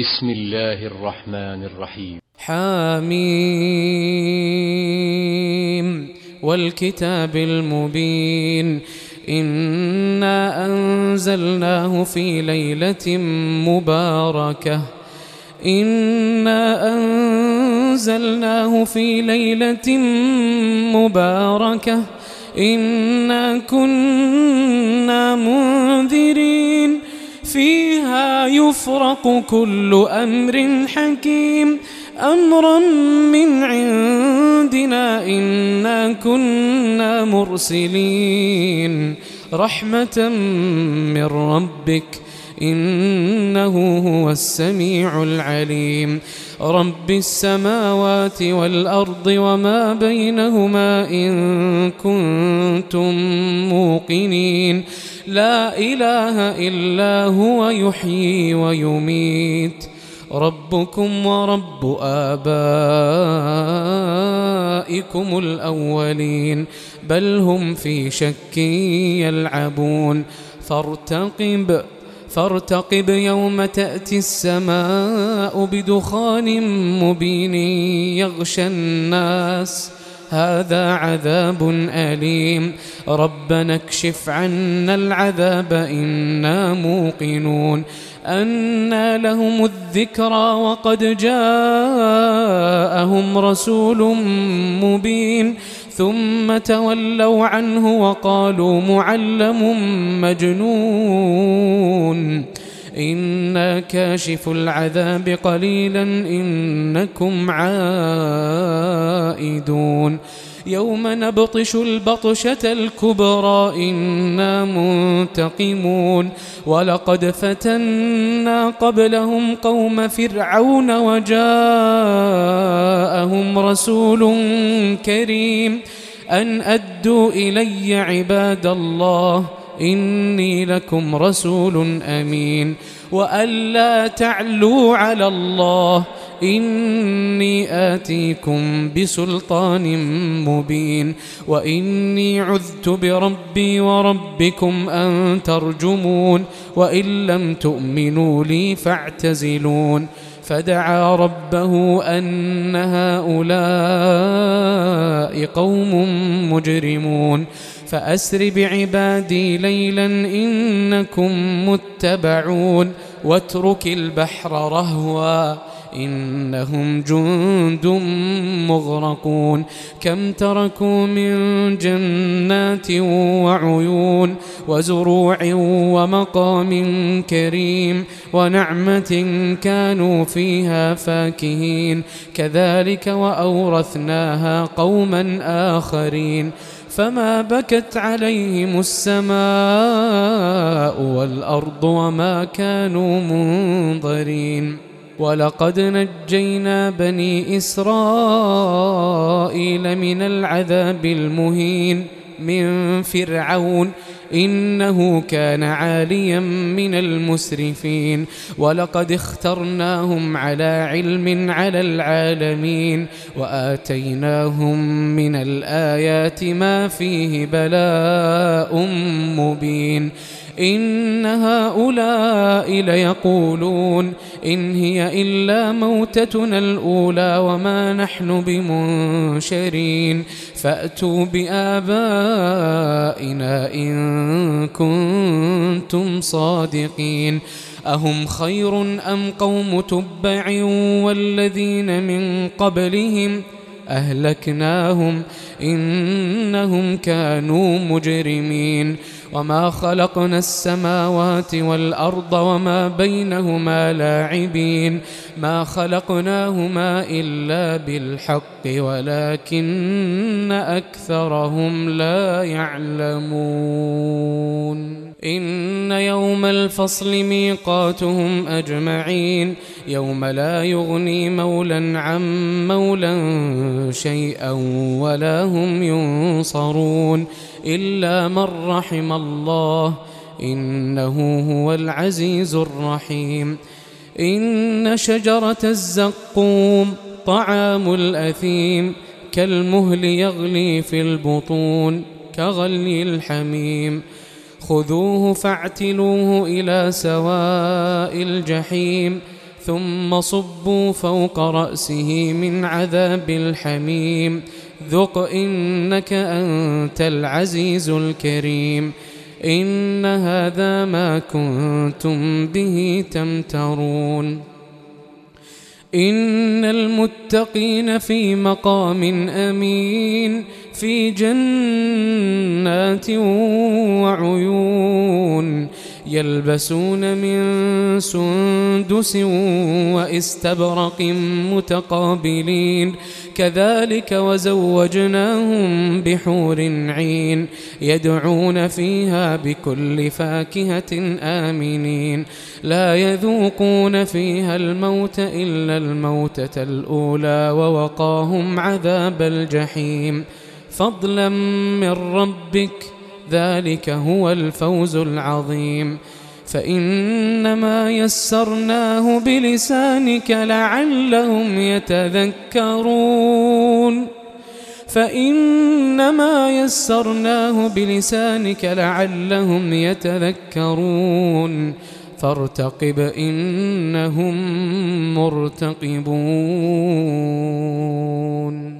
بسم الله الرحمن الرحيم. حميم والكتاب المبين. إنا أنزلناه في ليلة مباركة. إنا أنزلناه في ليلة مباركة. إنا كنا منذرين فيها يفرق كل أمر حكيم أمرا من عندنا إنا كنا مرسلين رحمة من ربك إنه هو السميع العليم. رب السماوات والأرض وما بينهما إن كنتم موقنين لا إله إلا هو يحيي ويميت ربكم ورب آبائكم الأولين بل هم في شك يلعبون فارتقب يوم تأتي السماء بدخان مبين يغشى الناس هذا عذاب أليم ربنا اكشف عنا العذاب إنا موقنون أنى لهم الذكرى وقد جاءهم رسول مبين ثم تولوا عنه وقالوا معلم مجنون إنا كاشف العذاب قليلا إنكم عائدون يوم نبطش البطشة الكبرى إنا منتقمون ولقد فتنا قبلهم قوم فرعون وجاءهم رسول كريم أن أدوا إلي عباد الله إني لكم رسول أمين وألا تعلوا على الله إني آتيكم بسلطان مبين وإني عذت بربي وربكم أن ترجمون وإن لم تؤمنوا لي فاعتزلون فدعا ربه أن هؤلاء قوم مجرمون فأسر بعبادي ليلا إنكم متبعون واترك البحر رهوا إنهم جند مغرقون كم تركوا من جنات وعيون وزروع ومقام كريم ونعمة كانوا فيها فاكهين كذلك وأورثناها قوما آخرين فما بكت عليهم السماء والأرض وما كانوا منظرين ولقد نجينا بني إسرائيل من العذاب المهين من فرعون إنه كان عاليا من المسرفين ولقد اخترناهم على علم على العالمين وآتيناهم من الآيات ما فيه بلاء مبين إن هؤلاء ليقولون إن هي إلا موتتنا الأولى وما نحن بمنشرين فأتوا بآبائنا إن كنتم صادقين أهم خير أم قوم تبع والذين من قبلهم أهلكناهم إنهم كانوا مجرمين وما خلقنا السماوات والأرض وما بينهما لاعبين ما خلقناهما إلا بالحق ولكن أكثرهم لا يعلمون إن يوم الفصل ميقاتهم أجمعين يوم لا يغني مولا عن مولا شيئا ولا هم ينصرون إلا من رحم الله إنه هو العزيز الرحيم إن شجرة الزقوم طعام الأثيم كالمهل يغلي في البطون كغلي الحميم خذوه فاعتلوه إلى سواء الجحيم ثم صبوا فوق رأسه من عذاب الحميم ذق إنك أنت العزيز الكريم إن هذا ما كنتم به تمترون إن المتقين في مقام أمين في جنات وعيون يلبسون من سندس واستبرق متقابلين كذلك وزوجناهم بحور عين يدعون فيها بكل فاكهة آمنين لا يذوقون فيها الموت إلا الموتة الأولى ووقاهم عذاب الجحيم فضلا من ربك ذلك هو الفوز العظيم فإنما يسرناه بلسانك لعلهم يتذكرون فارتقب إنهم مرتقبون